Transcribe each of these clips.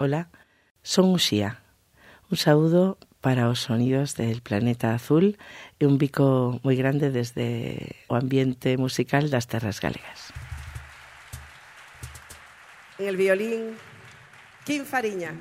Ola, son Uxía. Un saúdo para os sonidos del planeta azul e un bico moi grande desde o ambiente musical das terras galegas. En el violín, Quim Fariña.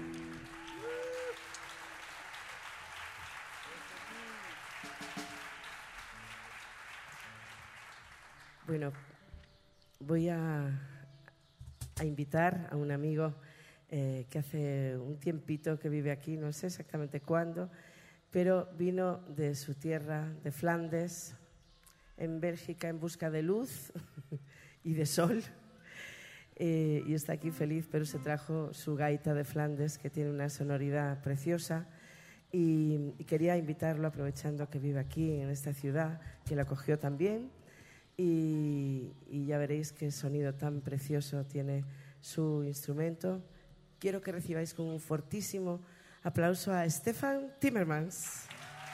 Bueno, voy a invitar a un amigo que hace un tiempito que vive aquí, no sé exactamente cuándo, pero vino de su tierra, de Flandes, en Bélgica, en busca de luz y de sol. Y está aquí feliz, pero se trajo su gaita de Flandes, que tiene una sonoridad preciosa. Y quería invitarlo, aprovechando que vive aquí, en esta ciudad, que la acogió también. Y ya veréis qué sonido tan precioso tiene su instrumento. Quiero que recibáis con un fortísimo aplauso a Stefan Timmermans.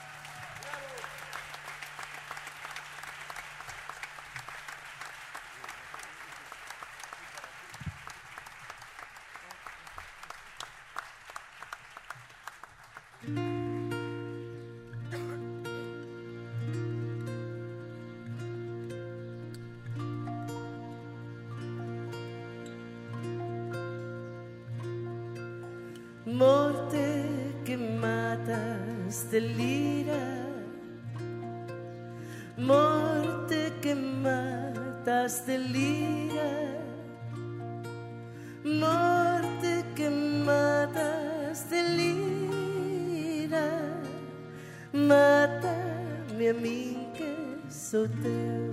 Morte que matas de lira, morte que matas de lira, morte que matas de lira, mata-me a mim que sou teu.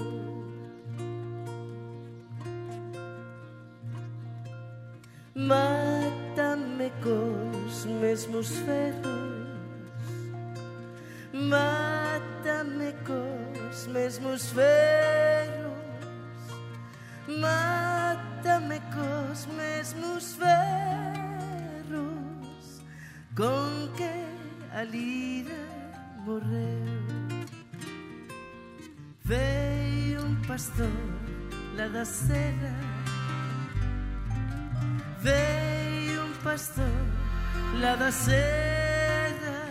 Mata-me cos mesmos ferros, mata-me cos mesmos ferros, mata-me cos mesmos ferros, con que a lira morreu. Veio un pastor lá da serra, veio un pastor lá da serra,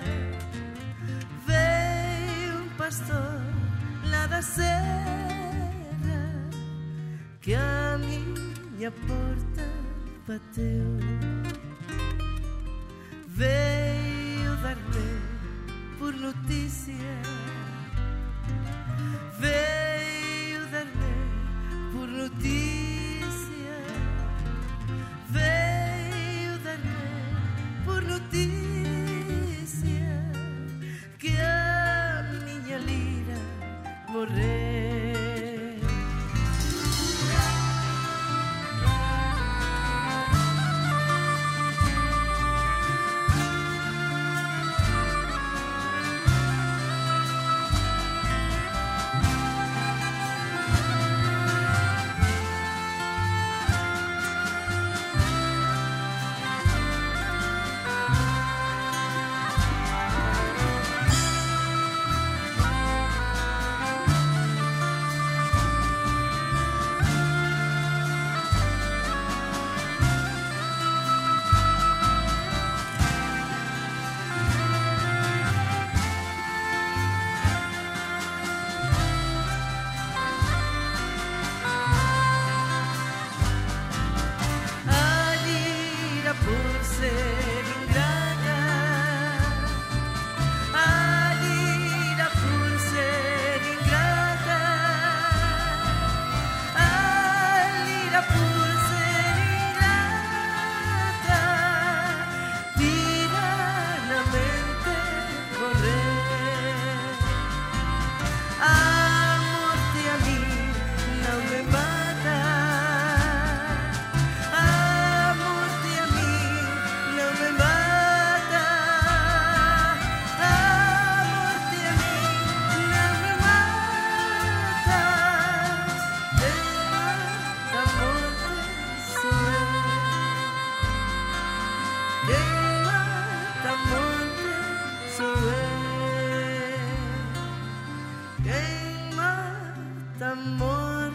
veio un pastor lá da serra, que a minha porta bateu. Veio dar-me por notícia, veio dar-me por notícia, veio dar-me por notícia que a minha lira morreu.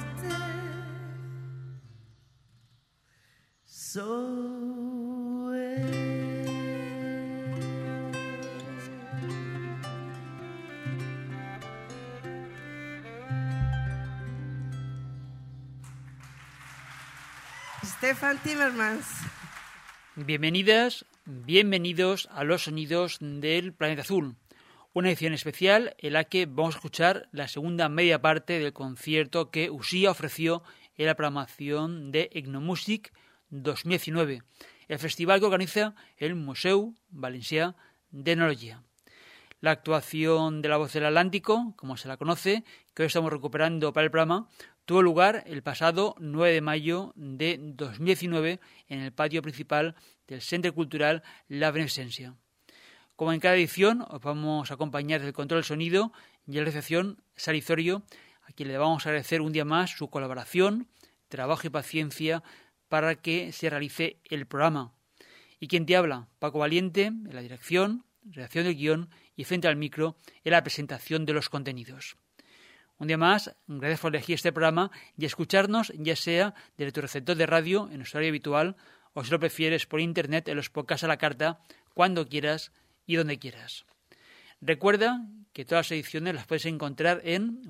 Sou eu. Stefan Timmermans. Bienvenidas, bienvenidos a los sonidos del Planeta Azul, una edición especial en la que vamos a escuchar la segunda media parte del concierto que Usia ofreció en la programación de Etnomusic 2019, el festival que organiza el Museu Valencià d'Etnologia. La actuación de La Voz del Atlántico, como se la conoce, que hoy estamos recuperando para el programa, tuvo lugar el pasado 9 de mayo de 2019 en el patio principal del Centre Cultural La Beneficencia. Como en cada edición, os vamos a acompañar del control del sonido y en la recepción Sarizorio, a quien le vamos a agradecer un día más su colaboración, trabajo y paciencia para que se realice el programa. Y quien te habla, Paco Valiente, en la dirección, redacción del guión y frente al micro en la presentación de los contenidos. Un día más, gracias por elegir este programa y escucharnos, ya sea desde tu receptor de radio en nuestro horario habitual o si lo prefieres por internet en los podcasts a la carta, cuando quieras y donde quieras. Recuerda que todas las ediciones las puedes encontrar en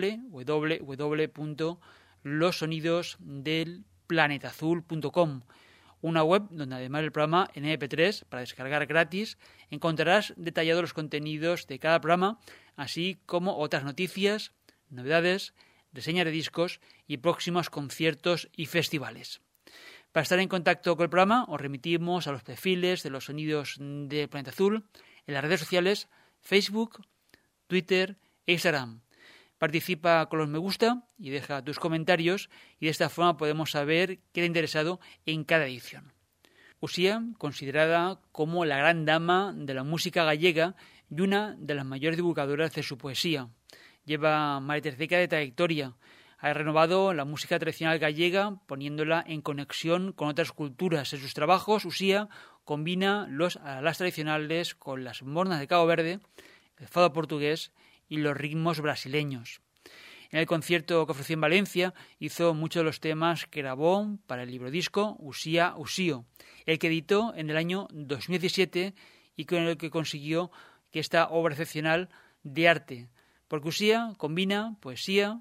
www.losonidosdelplanetazul.com, una web donde además del programa en MP3 para descargar gratis encontrarás detallados los contenidos de cada programa, así como otras noticias, novedades, reseñas de discos y próximos conciertos y festivales. Para estar en contacto con el programa os remitimos a los perfiles de los sonidos de Planeta Azul en las redes sociales Facebook, Twitter e Instagram. Participa con los me gusta y deja tus comentarios y de esta forma podemos saber qué te ha interesado en cada edición. Usia, considerada como la gran dama de la música gallega y una de las mayores divulgadoras de su poesía. Lleva más de 3 décadas de trayectoria. Ha renovado la música tradicional gallega poniéndola en conexión con otras culturas. En sus trabajos, Usia combina los alas tradicionales con las mornas de Cabo Verde, el fado portugués y los ritmos brasileños. En el concierto que ofreció en Valencia hizo muchos de los temas que grabó para el librodisco Usia Usio, el que editó en el año 2017 y con el que consiguió que esta obra excepcional de arte, porque Usia combina poesía,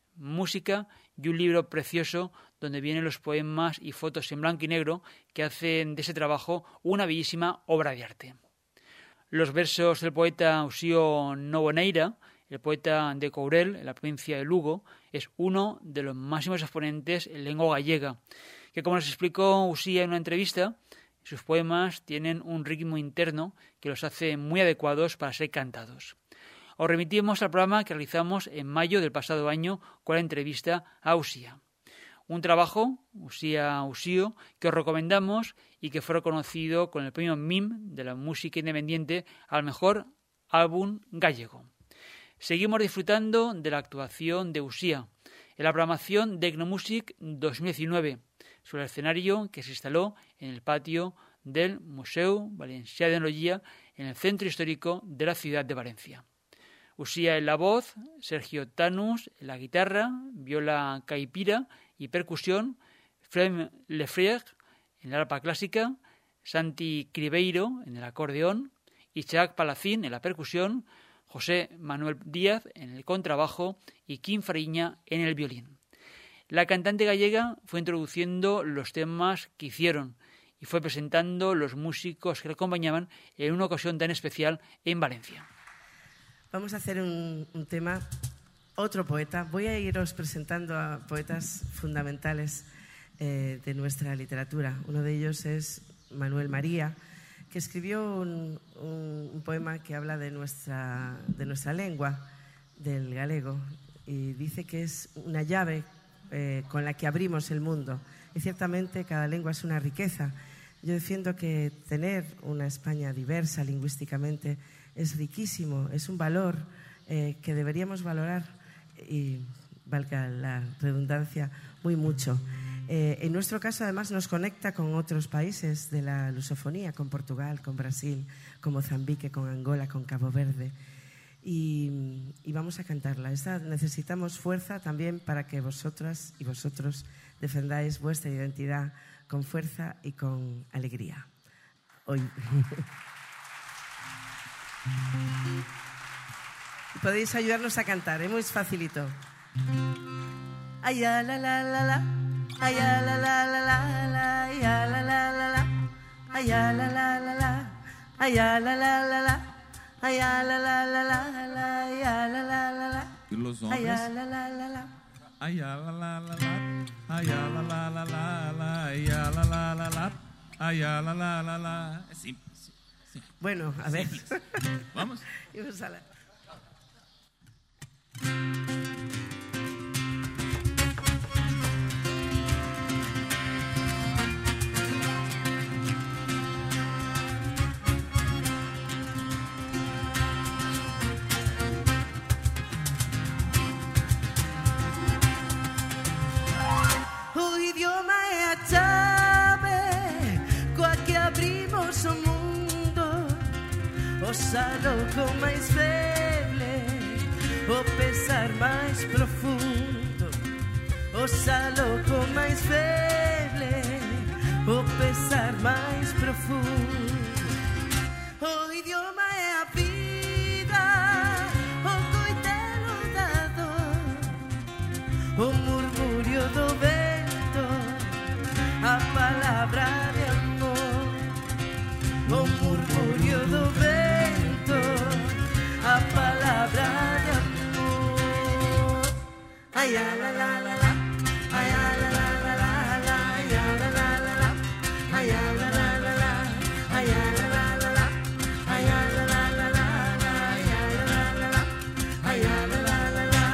música y un libro precioso donde vienen los poemas y fotos en blanco y negro que hacen de ese trabajo una bellísima obra de arte. Los versos del poeta Usio Noboneira, el poeta de Courel, en la provincia de Lugo, es uno de los máximos exponentes en lengua gallega, que como nos explicó Usia en una entrevista, sus poemas tienen un ritmo interno que los hace muy adecuados para ser cantados. Os remitimos al programa que realizamos en mayo del pasado año con la entrevista a Usia. Un trabajo, Usia Usio, que os recomendamos y que fue reconocido con el premio MIM de la música independiente al mejor álbum gallego. Seguimos disfrutando de la actuación de Usia en la programación de Etnomusic 2019, sobre el escenario que se instaló en el patio del Museu Valencià d'Etnologia en el centro histórico de la ciudad de Valencia. Usia en la voz, Sergio Tanús en la guitarra, viola caipira y percusión, Flem Lefrier en la arpa clásica, Santi Cribeiro en el acordeón, Isaac Palacín en la percusión, José Manuel Díaz en el contrabajo y Kim Fariña en el violín. La cantante gallega fue introduciendo los temas que hicieron y fue presentando los músicos que le acompañaban en una ocasión tan especial en Valencia. Vamos a hacer un tema, otro poeta. Voy a iros presentando a poetas fundamentales de nuestra literatura. Uno de ellos es Manuel María, que escribió un poema que habla de nuestra lengua, del galego, y dice que es una llave con la que abrimos el mundo. Y ciertamente cada lengua es una riqueza. Yo defiendo que tener una España diversa lingüísticamente es riquísimo, es un valor que deberíamos valorar y, valga la redundancia, muy mucho. En nuestro caso, además, nos conecta con otros países de la lusofonía, con Portugal, con Brasil, con Mozambique, con Angola, con Cabo Verde. Y vamos a cantarla. Necesitamos fuerza también para que vosotras y vosotros defendáis vuestra identidad con fuerza y con alegría. hoy. Podéis ayudarnos a cantar, es muy facilito. Ay, la la la la, ay, la la la la, ay, la la la la, ay, la la la la, ay, la la la la, ay, la la la la, ay, la la la la. Y los hombres. Ay, la la la la. Ay, la la la la, ay, la la la la, ay, la la la la, ay, la la la la. Sí. Bueno, a ver. Vamos. Vamos a la... O idioma é a chave coa que abrimos o mundo, o saloco máis feble, o pesar máis profundo, o saloco máis feble, o pesar máis profundo. O idioma é a vida, o coitelo da dor, o murmurio do vento, a palabra de amor, o murmurio do vento, a palabra de amor. Ay, la la la la, ay, la la la la, ay, la la la la, ay, la la la la, ay, la la la la, ay, la la la la, ay, la la la la, ay, la la la la.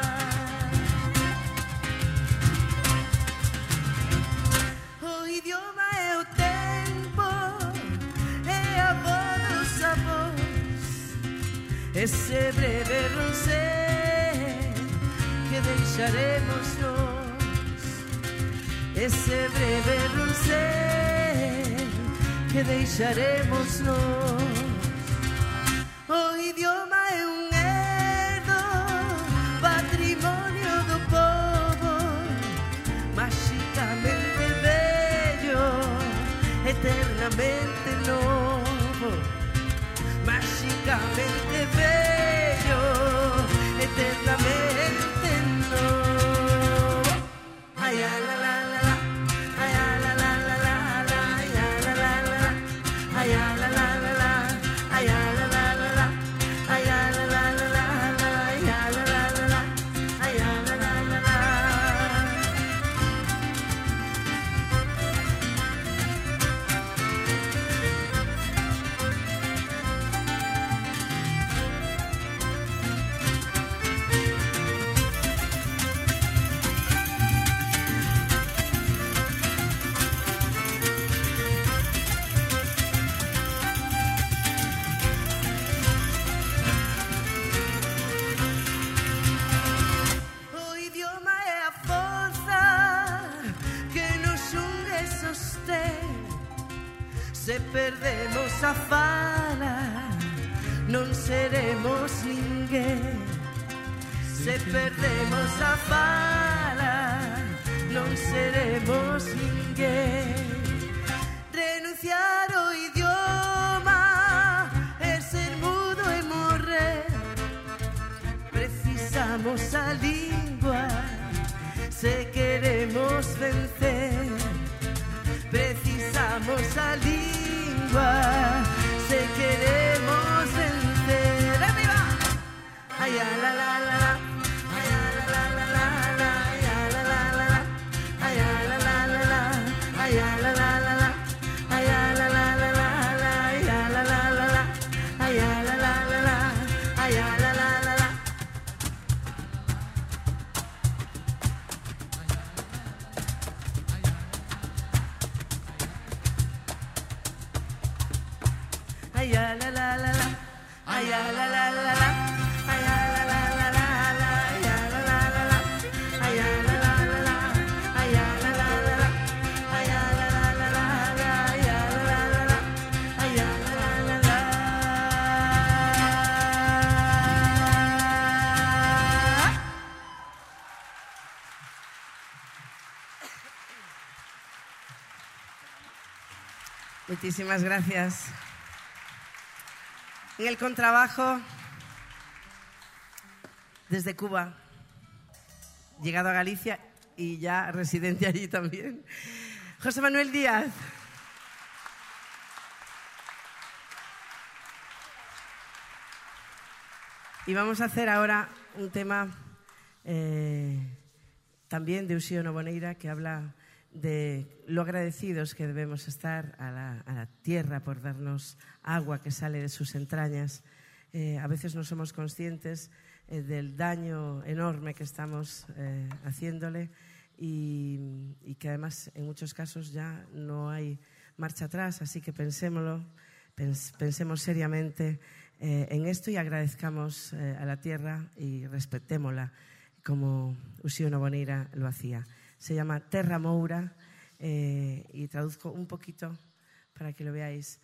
O idioma é o tempo, é a voz dos avós, ese breve roncel que deixaremos nós, esse breve roncel que deixaremos nós. O idioma é um herdo, patrimônio do povo, magicamente bello, eternamente novo, magicamente bello, eternamente novo. Ay, la la la la, ay, la la la la, ay, la la la la, ay, la la la la, ay, la la la la, ay, la la la la, ay, la la la la, ay, la la la la. O idioma é a forza que nos une e sostén. Se perdemos a fala, non seremos ninguén. Se perdemos a fala, non seremos ninguén. Renunciar ao idioma é ser mudo e morrer. Precisamos a língua se queremos vencer. Precisamos a língua se queremos vencer. ¡Arriba! Ay, la la la la, ay, la la la la, ay, la la la la, ay, la la la la, ay, la la la la, ay, la la la la, ay, la la la la, ay, la la la la, ay, la la la la. Ay, la la la la, ay, la la la la, ay, la la la la, ay, la la la la, ay, la la la la, ay, la la la la, ay, la la la la, ay, la la la la, ay, la la la la. Muchísimas gracias. En el contrabajo, desde Cuba, llegado a Galicia y ya residente allí también, José Manuel Díaz. Y vamos a hacer ahora un tema también de Uxío Noboneira, que habla de lo agradecidos que debemos estar a la tierra por darnos agua que sale de sus entrañas. A veces no somos conscientes del daño enorme que estamos haciéndole y que además en muchos casos ya no hay marcha atrás, así que pensemos seriamente en esto y agradezcamos a la tierra y respetémosla como Uxío Noboneira lo hacía. Se llama Terra Moura y traduzco un poquito para que lo veáis.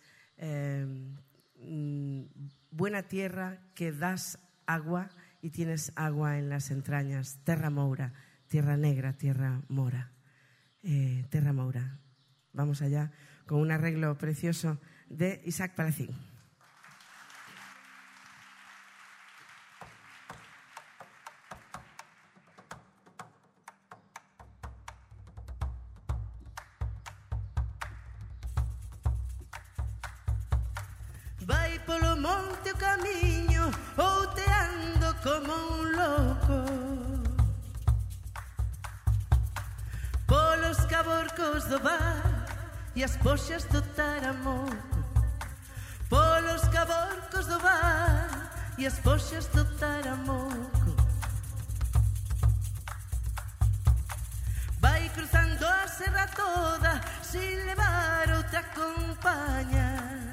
Buena tierra que das agua y tienes agua en las entrañas. Terra Moura, tierra negra, tierra mora. Terra Moura. Vamos allá con un arreglo precioso de Isaac Palacín. Vai polo monte o camiño, outeando como un loco, polos caborcos do bar e as poxas do Taramoco, polos caborcos do bar e as poxas do Taramoco. Vai cruzando a serra toda sin levar outra compaña,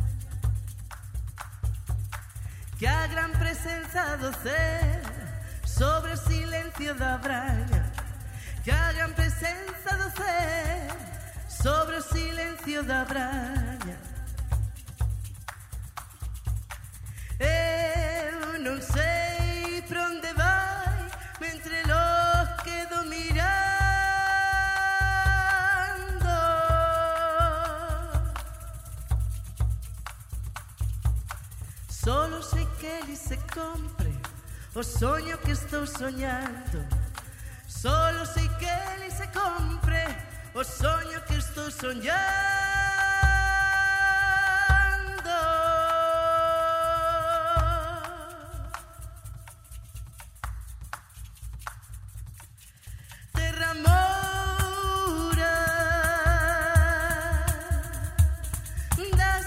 que a gran presenza do cer sobre o silencio da braña, que a gran presenza do cer sobre o silencio da braña. Eu non sei por onde vai, mentre lo quedo mirando. Solo sei que ele se compre o soño que estou soñando. Solo sei que ele se compre o soño que estou soñando. Terra Moura das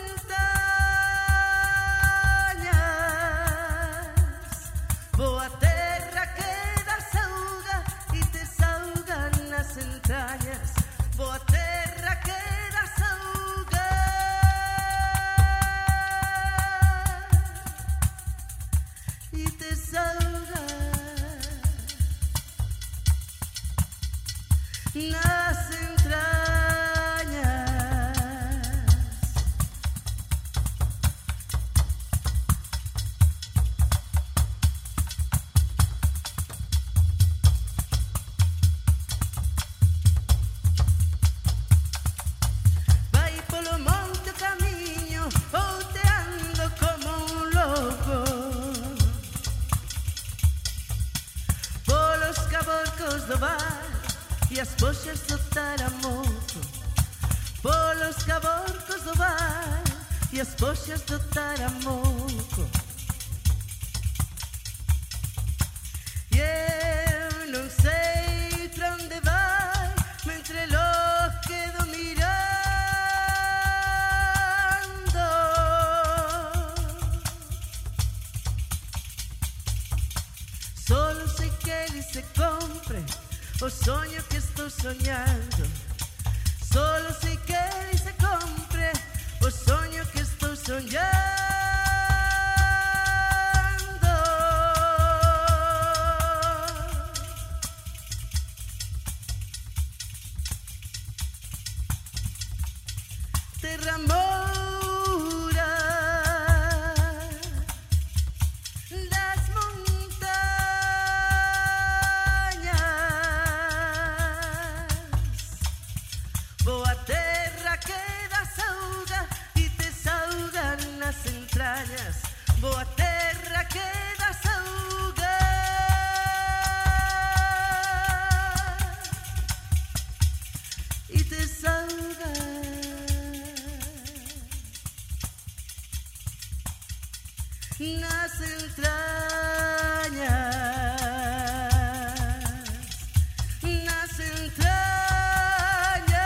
montañas, boa terra que dá sauga e te sauga nas entrañas, boa terra que dá sauga e te sauga nas entrañas. Vai polo monte o camiño, outeando como un loco, polos caborcos do bar e as poxas do Taramoco, polos caborcos do bar e as poxas do Taramoco. E eu non sei pra onde vai, mentre lo quedo mirando. Solo sei que ele se compre o soño que estou soñando. Solo sei que ele se compre o soño que estou soñando. Terra Moura das montañas, boa terra que dá entrañas, boa terra que da saúde. E te sauda nas entrañas, nas entrañas.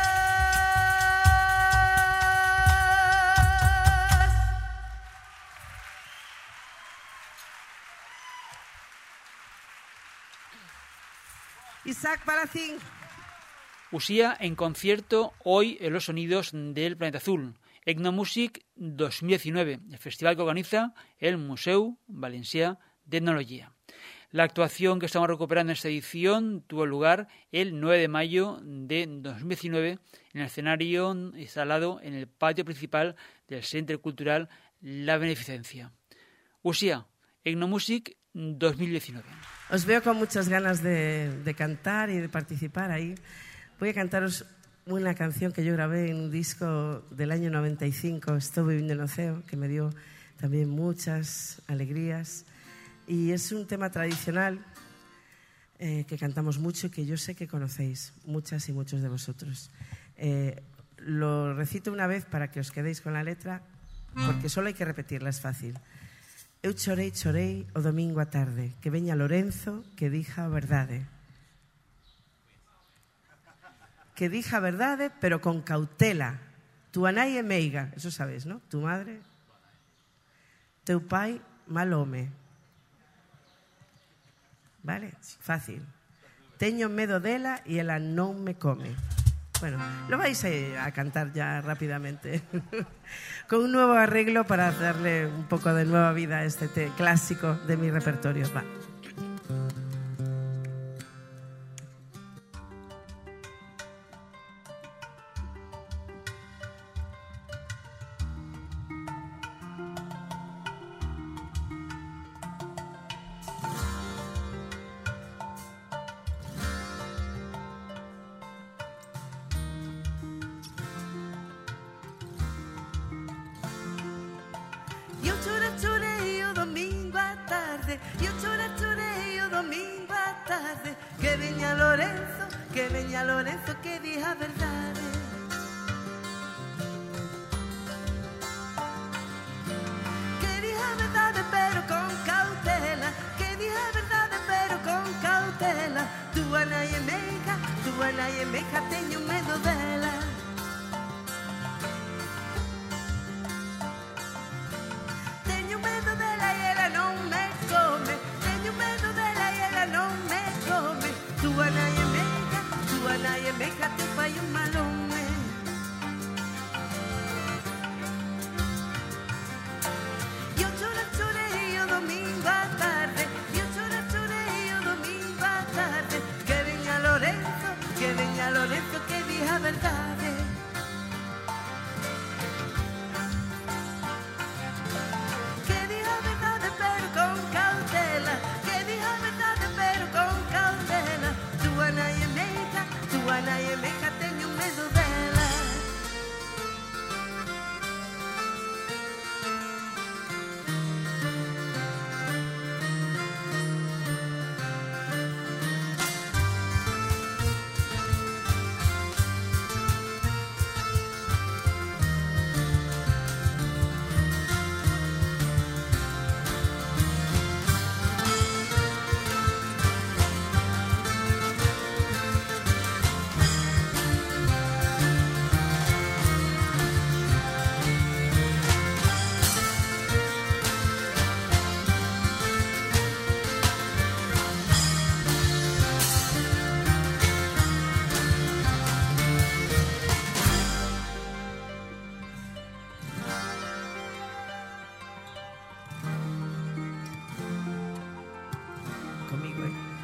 Isaac Palacín. Usía en concierto hoy en los sonidos del Planeta Azul. Etnomusic 2019, el festival que organiza el Museu Valencià d'Etnologia. La actuación que estamos recuperando en esta edición tuvo lugar el 9 de mayo de 2019 en el escenario instalado en el patio principal del Centre Cultural La Beneficencia. Usía, Etnomusic 2019. Os veo con muchas ganas de cantar y de participar ahí. Voy a cantaros una canción que yo grabé en un disco del año 95, Estou vivindo no ceo, que me dio también muchas alegrías. Y es un tema tradicional que cantamos mucho y que yo sé que conocéis, muchas y muchos de vosotros. Lo recito una vez para que os quedéis con la letra, porque solo hay que repetirla, es fácil. Eu chorei, chorei o domingo a tarde, que veña Lorenzo, que dija a verdade. Que dija a verdade, pero con cautela. Tu nai é meiga, eso sabes, ¿no? Tu madre, teu pai, mal home. Vale? Fácil. Teño medo dela e ela non me come. Bueno, lo vais a cantar ya rápidamente con un nuevo arreglo para darle un poco de nueva vida a este clásico de mi repertorio. Va. Chorei o domingo à tarde, eu chorei o domingo à tarde, que veña Lorenzo, que diga a verdade. Que diga a verdade, pero con cautela, que diga a verdade, pero con cautela. Tua nai é meiga, teño medo dela. Tua nai é meiga, teu pai é mal home. Eu chorei o domingo à tarde, eu chorei o domingo à tarde, que veña Lorenzo, que diga a verdade. Que diga a verdade, pero con cautela, que diga a verdade, pero con cautela. Tua nai é meiga, teño medo dela. Conmigo,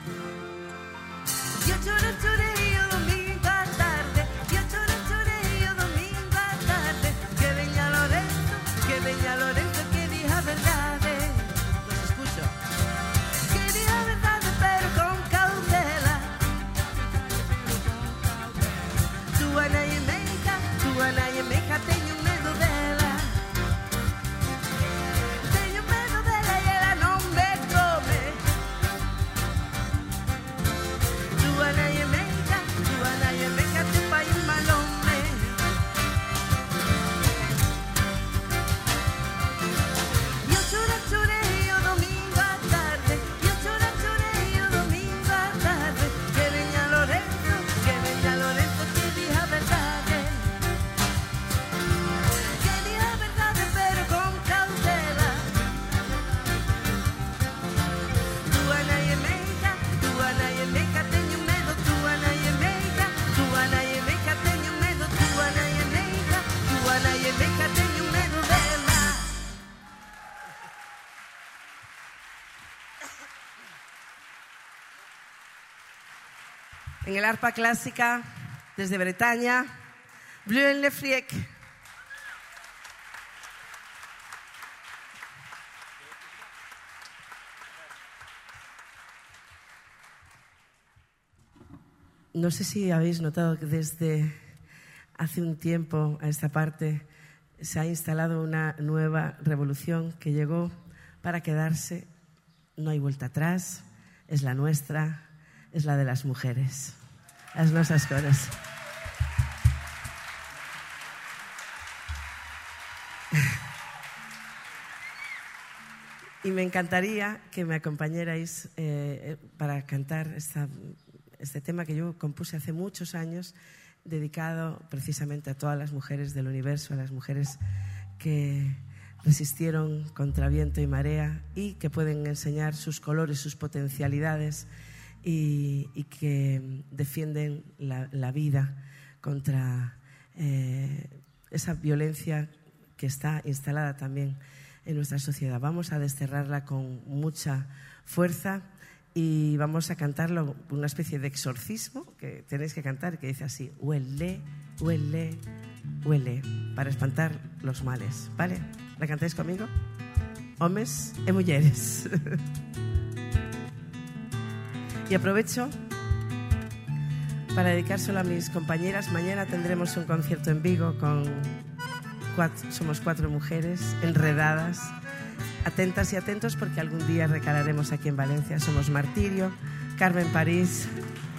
Yo chorei o domingo à tarde, yo chorei o domingo à tarde, que veña Lorenzo, que diga a verdade. Los escucho. Que diga a verdade, pero con cautela. Tua nai é meiga, teño medo dela. En el arpa clásica, desde Bretaña, Bluen Le Friek. No sé si habéis notado que desde hace un tiempo a esta parte se ha instalado una nueva revolución que llegó para quedarse. No hay vuelta atrás, es la nuestra, es la de las mujeres, las nuestras cosas. Y me encantaría que me acompañarais para cantar este tema que yo compuse hace muchos años, dedicado precisamente a todas las mujeres del universo, a las mujeres que resistieron contra viento y marea y que pueden enseñar sus colores, sus potencialidades y que defienden la vida contra esa violencia que está instalada también en nuestra sociedad. Vamos a desterrarla con mucha fuerza y vamos a cantarlo, una especie de exorcismo que tenéis que cantar, que dice así: huele, huele, huele, para espantar los males, ¿vale? ¿La cantáis conmigo? Hombres y mujeres. Y aprovecho para dedicárselo a mis compañeras. Mañana tendremos un concierto en Vigo somos 4 mujeres enredadas. Atentas y atentos porque algún día recalaremos aquí en Valencia. Somos Martirio, Carmen París,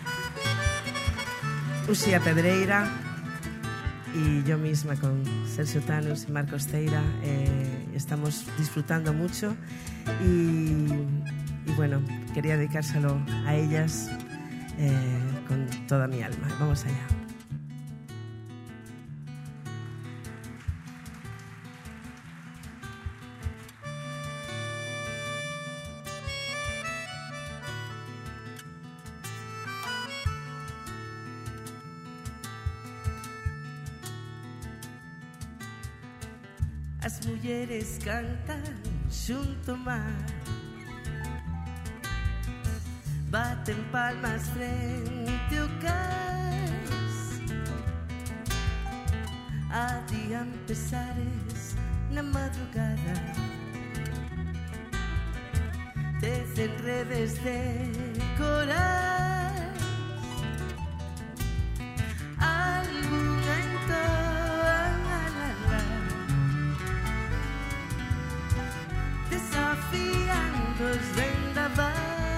Uxía Pedreira y yo misma con Sergio Tanus y Marcos Teira. Estamos disfrutando mucho y bueno, quería dedicárselo a ellas con toda mi alma. Vamos allá. As mulleres cantan xunto ao mar, baten palmas frente ao cais, adían pesares na madrugada, tecen redes de corais. Desafiando os vendavais,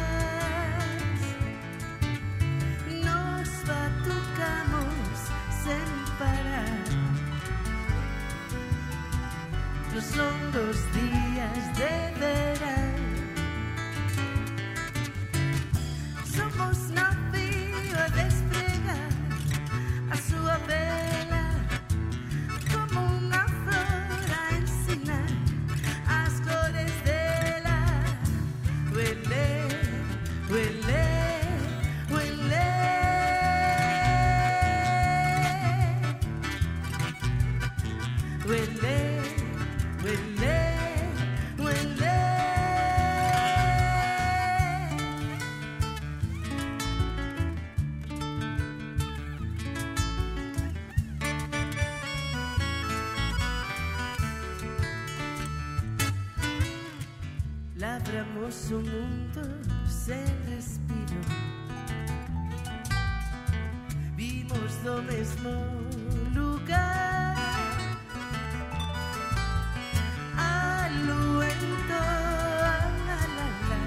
nos batucamos sen parar nos longos días de verán. Somos navío a despregar a súa vela como unha flor a ensinar as cores dela. Huele, huele, huele. Huele, huele, huele. Labramos un mundo sen respiro, vimos do mesmo lugar. Aluento, la, la, la,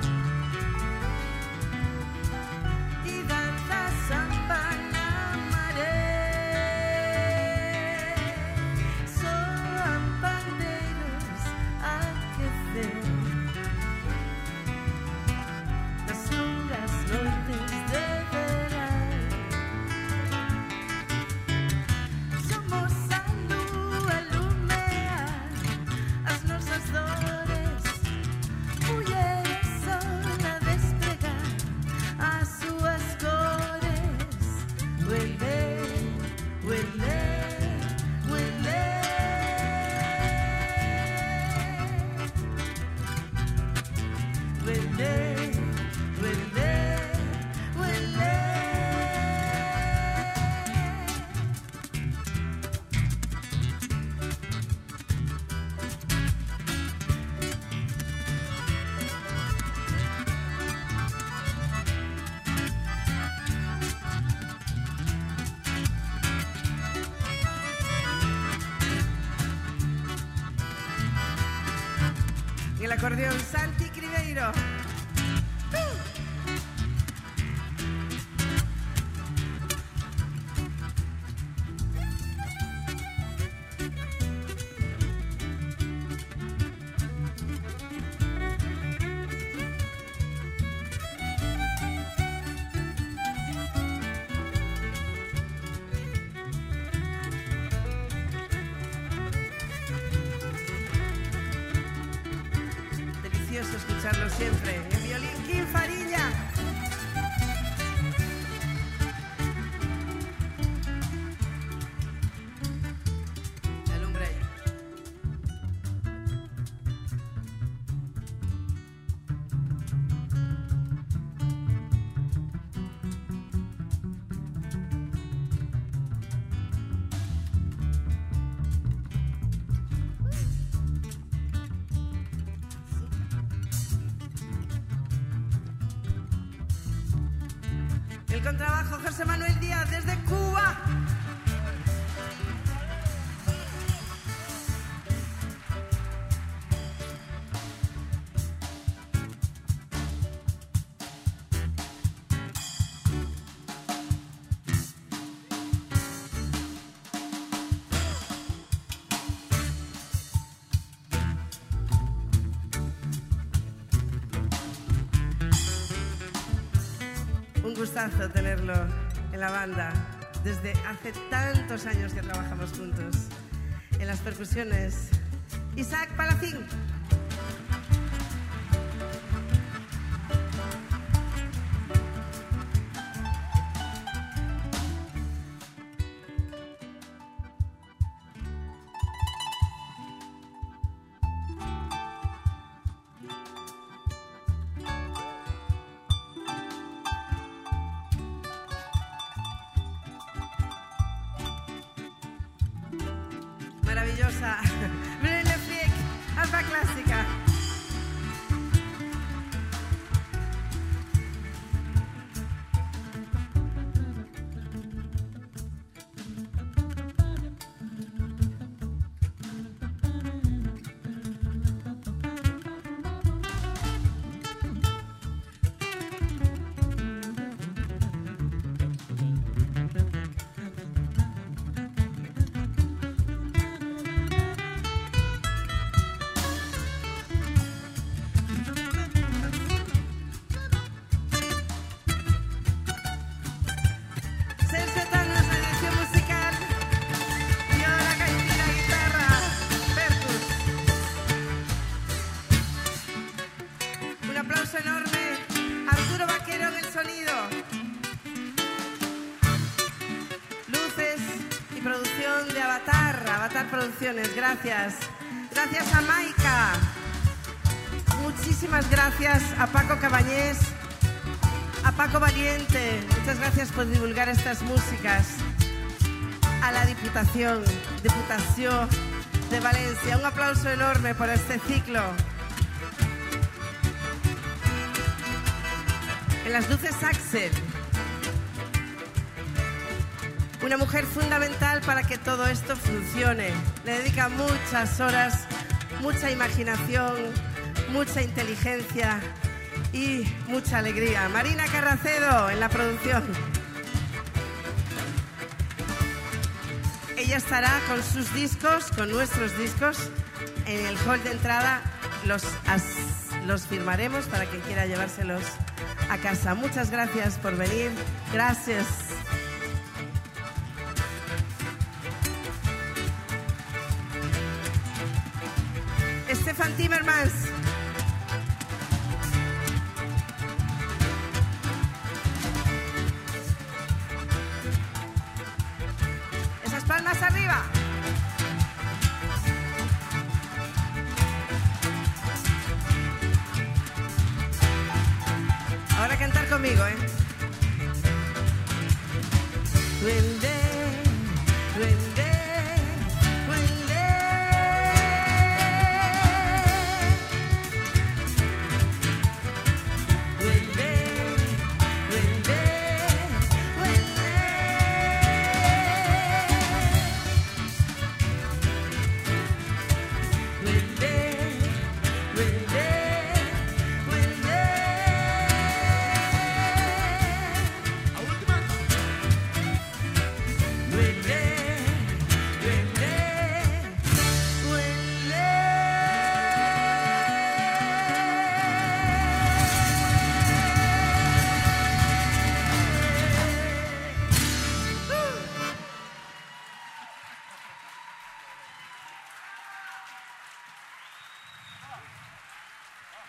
y danza samba na maré. Soan pandeiros a aquecer nas longas noites de verán. el acordeón Santi Cribeiro. Escucharlo siempre. El violín Kim Farilla. El hombre. El contrabajo José Manuel Díaz desde Cuba. Un gustazo tenerlo en la banda. Desde hace tantos años que trabajamos juntos. En las percusiones, Isaac Palacín. Maravillosa. Brune Flick, alfa clásica. Enorme, Arturo Vaquero en el sonido, luces y producción de Avatar Producciones. Gracias a Maika, muchísimas gracias a Paco Cabañés, a Paco Valiente, muchas gracias por divulgar estas músicas, a la Diputación de Valencia. Un aplauso enorme por este ciclo. En las luces Axel, una mujer fundamental para que todo esto funcione. Le dedica muchas horas, mucha imaginación, mucha inteligencia y mucha alegría. Marina Carracedo en la producción. Ella estará con sus discos, con nuestros discos, en el hall de entrada. Los firmaremos para quien quiera llevárselos a casa. Muchas gracias por venir. Gracias. Stefan Timmermans. Esas palmas arriba. Ahora a cantar conmigo, ¿eh? Duende, duende, duende. Duende, duende, duende. Duende, duende.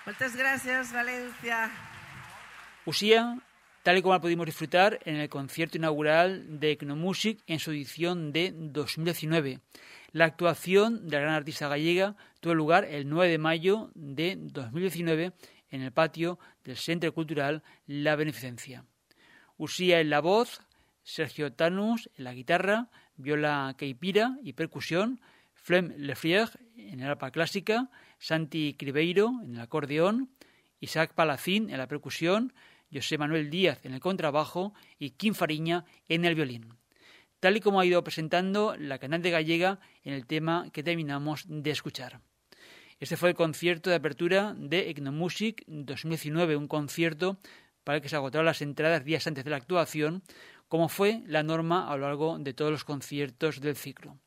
Muchas gracias, Valencia. Uxía, tal y como la pudimos disfrutar en el concierto inaugural de Ecnomusic en su edición de 2019. La actuación de la gran artista gallega tuvo lugar el 9 de mayo de 2019 en el patio del Centro Cultural La Beneficencia. Uxía en la voz, Sergio Tanús en la guitarra, viola caipira y percusión, Flem Lefrier en el arpa clásica, Santi Cribeiro en el acordeón, Isaac Palacín en la percusión, José Manuel Díaz en el contrabajo y Kim Fariña en el violín. Tal y como ha ido presentando la cantante gallega en el tema que terminamos de escuchar. Este fue el concierto de apertura de Ecnomusic 2019, un concierto para el que se agotaron las entradas días antes de la actuación, como fue la norma a lo largo de todos los conciertos del ciclo.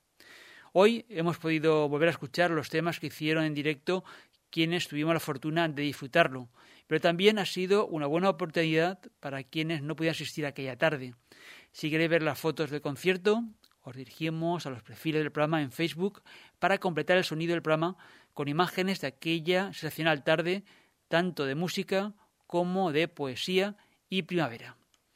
Hoy hemos podido volver a escuchar los temas que hicieron en directo quienes tuvimos la fortuna de disfrutarlo, pero también ha sido una buena oportunidad para quienes no pudieron asistir aquella tarde. Si queréis ver las fotos del concierto, os dirigimos a los perfiles del programa en Facebook para completar el sonido del programa con imágenes de aquella excepcional tarde, tanto de música como de poesía y primavera.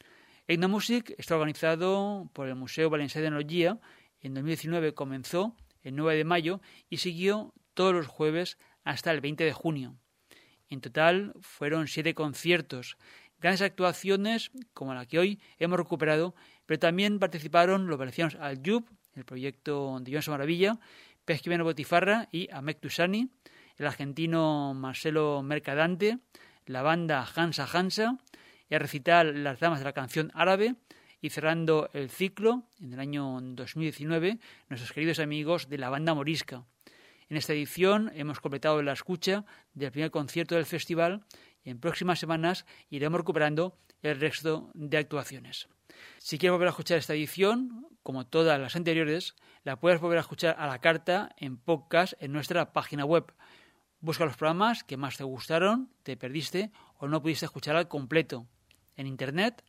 Ecnomusic está organizado por el Museo Valencià d'Etnologia. En 2019 comenzó el 9 de mayo y siguió todos los jueves hasta el 20 de junio. En total fueron 7 conciertos, grandes actuaciones como la que hoy hemos recuperado, pero también participaron los valencianos Al Yub, el proyecto de Joan Maravilla, Pesquimeno Botifarra y Amek Tusani, el argentino Marcelo Mercadante, la banda Hansa Hansa, y a recitar Las Damas de la Canción Árabe, y cerrando el ciclo, en el año 2019, nuestros queridos amigos de la banda Morisca. En esta edición hemos completado la escucha del primer concierto del festival y en próximas semanas iremos recuperando el resto de actuaciones. Si quieres volver a escuchar esta edición, como todas las anteriores, la puedes volver a escuchar a la carta en podcast en nuestra página web. Busca los programas que más te gustaron, te perdiste o no pudiste escuchar al completo. En internet,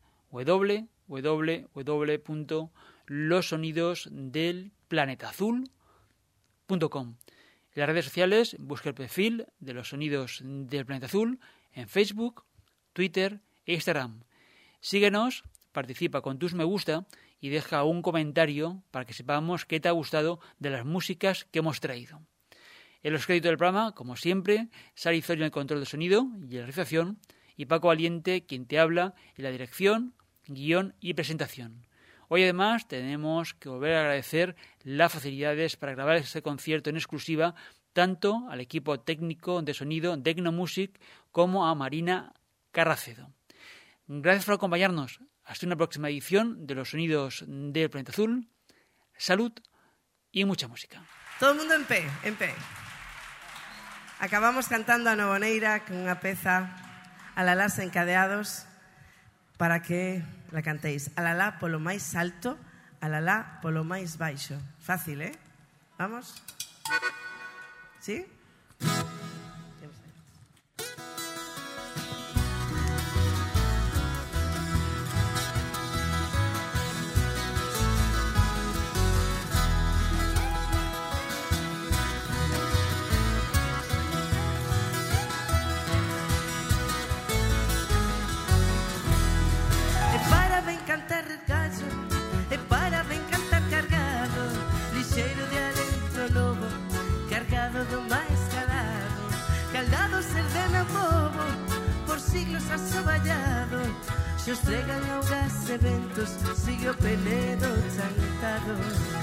www.losonidosdelplanetazul.com. En las redes sociales, busca el perfil de Los Sonidos del Planeta Azul en Facebook, Twitter e Instagram. Síguenos, participa con tus me gusta y deja un comentario para que sepamos qué te ha gustado de las músicas que hemos traído. En los créditos del programa, como siempre, Sara Izorio en el control de sonido y la realización, y Paco Valiente, quien te habla en la dirección, guión y presentación. Hoy además tenemos que volver a agradecer las facilidades para grabar este concierto en exclusiva tanto al equipo técnico de sonido de Ecnomusic como a Marina Carracedo. Gracias por acompañarnos. Hasta una próxima edición de Los Sonidos del Planeta Azul. Salud y mucha música. Todo el mundo en pé, en pé. Acabamos cantando a Novoneira con unha peza Alalás encadeados para que la cantéis. Alalá polo máis alto, alalá polo máis baixo. Fácil, ¿eh? Vamos. ¿Sí? Do máis calado, caldado ser de meu povo, por siglos asoballado, se os tregan augas e ventos, sigue o Penedo chantado.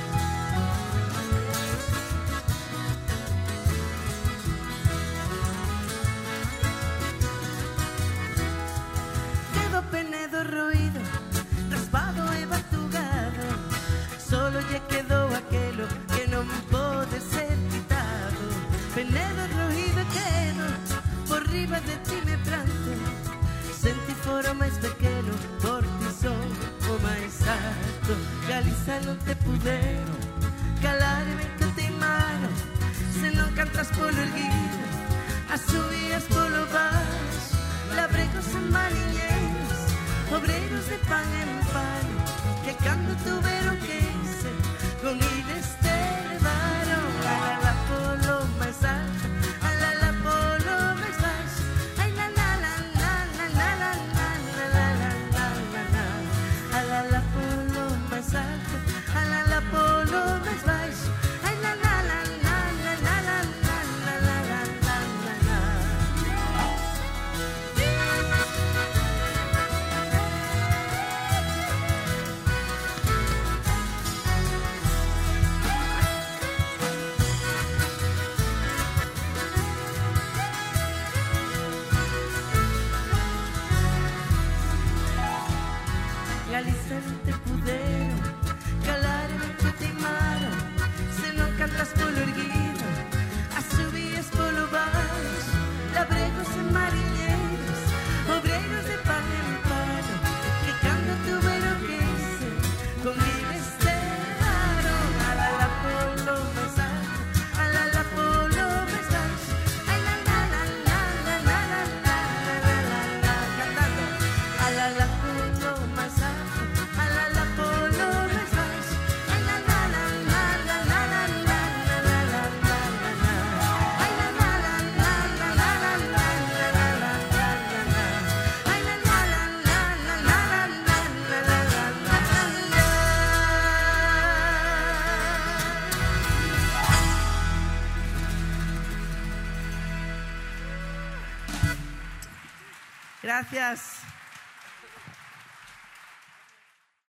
Quedo Penedo roído, raspado e batugado, solo lle quedou aquelo que non pode ser quitado. Penedo roído quedo, por riba de ti me planto, senti foro máis pequeno, por ti son o máis alto. Galiza non te puderon calar e ben que te imaron, se non cantas polo erguido, as subías polo baixo, labregos e mariñeiros, obreiros de pan en pan, que cando tuveron que irse, con ides te levaron. Alala polo máis alto, alala polo máis baixo, Gracias.